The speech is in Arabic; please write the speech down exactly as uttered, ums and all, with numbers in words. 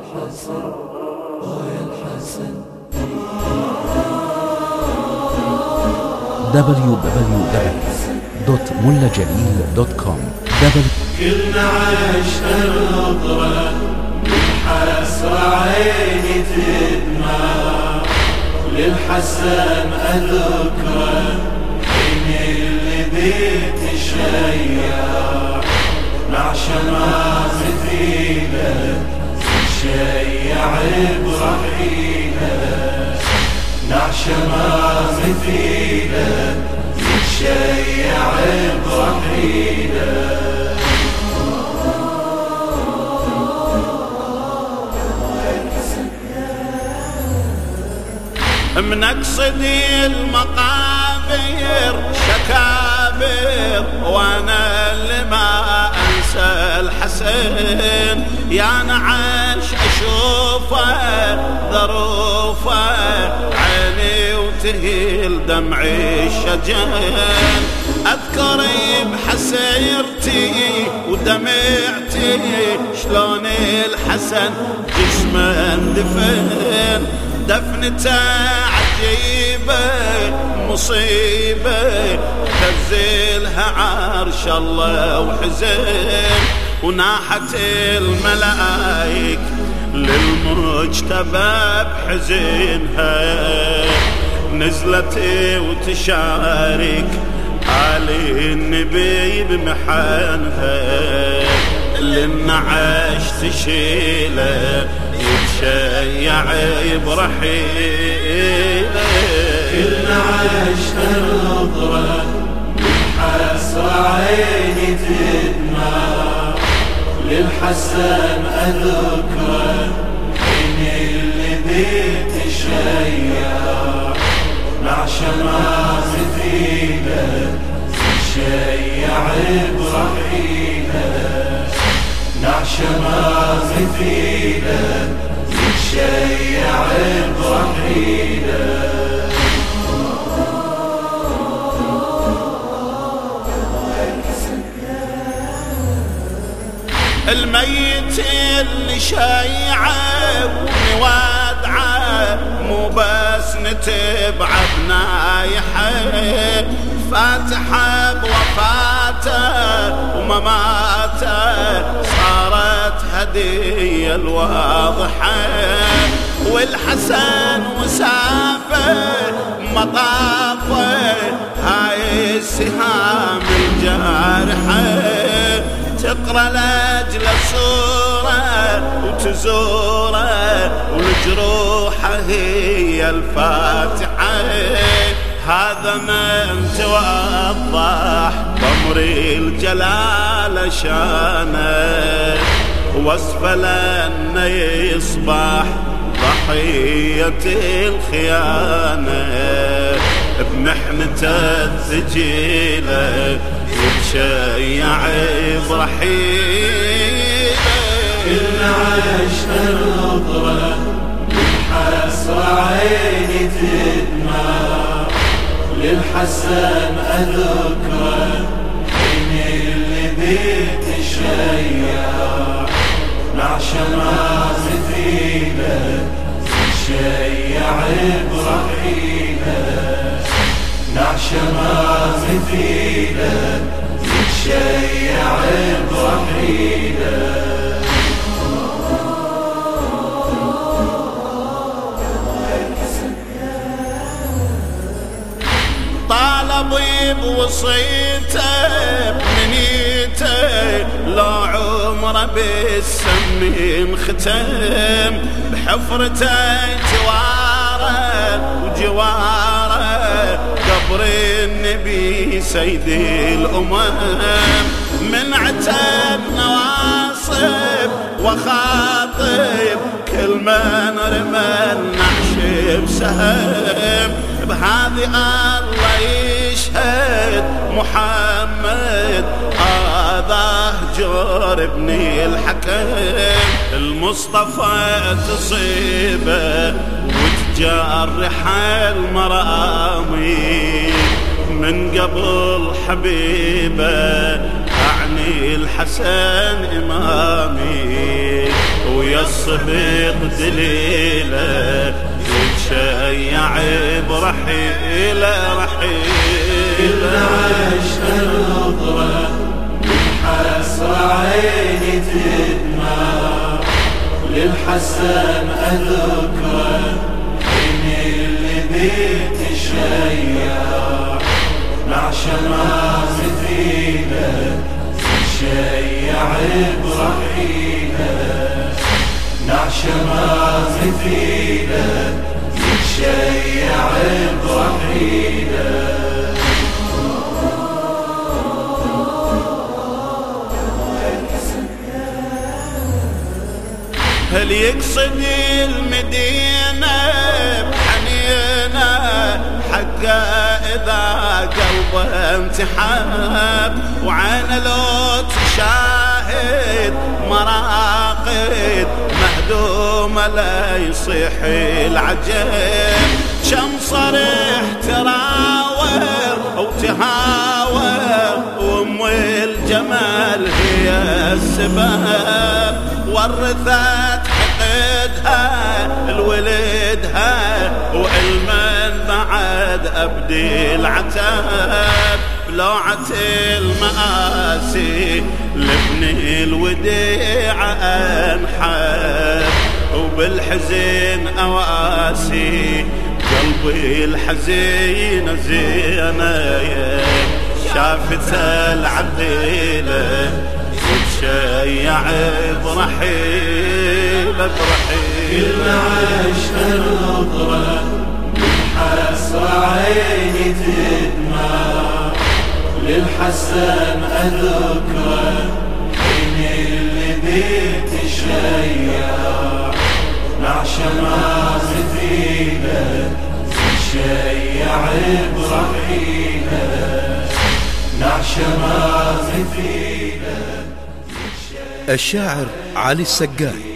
دبليو دبليو دبليو دوت ملا جليل دوت كوم. كلنا عشنا الغضرة بالحسرة عيني تدمع، للحسن أذكره حين اللي بيت الشيع مع شمامة فيله شيع برحيله، مع شمامة فيله شيع برحيله. من اقصدي المقابر شكابر وانا اللي ما انسى الحسن، يا نعش اشوفه ظروفه عيني وتهيل دمعي الشجن، اذكر بحسيرتي ودمعتي شلون الحسن جسمه اندفن، دفنته عجيبة مصيبة تنزلها عرش الله وحزن، وناحت الملائك للمجتبى بحزنها، نزلت وتشارك آل النبي بمحنها، للنعش تشيله يتشيع برحيله. كلنا عشنا الغضرة بالحسرة عيني تدمع، للحسن أذكره حين اللي بيت الشيع مع شمامة فيله شيع برحيله، مع شمامة فيله شيع برحيله. الميت اللي شيعه وودعه مو بس نتبع بنايحه، فاتحه بوفاته ومماته صارت هدية الواضحة، والحسن وسافه مطافه هاي السهام الجارحة، تقرأ لأجل صورة وتزوره والجروحة هي الفاتحة، هذا من توضح ضمري الجلال شانه، وصف لأنه يصبح ضحية الخيانة، بمحنته الثقيلة يتشيع برحيله. كلنا عشنا الغضرة بالحسرة عيني تدمع، للحسن أذكره حين اللي بيت الشيع مع شمامة فيله شيع برحيله، مع شمامة فيله شيع برحيله. طالبي بوصيته بمنيته لو عمره بالسم ختم، بحفرته جواره وجواره قبر النبي سيد الأمم، من عتب نواصب وخاطب كل من رمى النعش بسهم، بهذه الله يشهد محمد هذا جور ابن الحكم، المصطفى تصيبه وتجرح المرامي، من قبل حبيبه أعني الحسن إمامي، ويا يا الصبيط دليله يتشيع برحيله رحيله عشنا النظرة بالحسرة عيني تدمع للحسن أذكره حين اللي بيت الشيع مع شمامة فينا تشيع برحيله مع شمامة فينا تشيع برحيله هل يقصد المدينة بحنينة حقه إذا قلبه امتحان وعينه لو تشاهد مراقد مهدومة لا يصيح العجب شم صريح تراوى أو تهاوى وأم الجمال هي السبب ورثت حقدها لولدها وعلما بعد أبدي العتاب بلوعة المآسي لابن الوديع أنحب وبالحزن أواسي قلبي الحزين زينة شافت العديلة تشيع برحيله برحيله كلنا عشنا النظرة بالحسرة عيني تدمع للحسن أذكره حين اللي بيت الشيع مع شمامة فينا تشيع برحيله مع شمامة فينا. الشاعر علي السقاي.